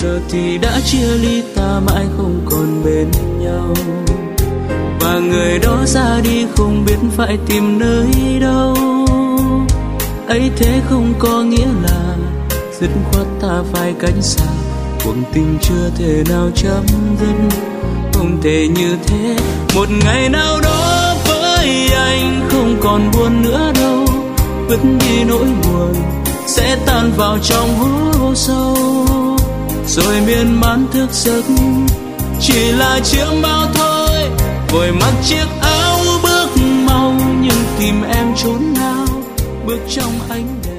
giờ thì đã chia ly, ta mãi không còn bên nhau. Và người đó ra đi không biết phải tìm nơi đâu. Ấy thế không có nghĩa là dứt khoát ta phải cách xa. Cuộc tình chưa thể nào chấm dứt, không thể như thế. Một ngày nào đó với anh không còn buồn nữa đâu. Vứt đi nỗi buồn sẽ tan vào trong hố sâu. Rồi miên man thức giấc chỉ là chiếc bao thôi. Vội mặc chiếc áo bước mau, nhưng tìm em chốn nào bước trong ánh đèn.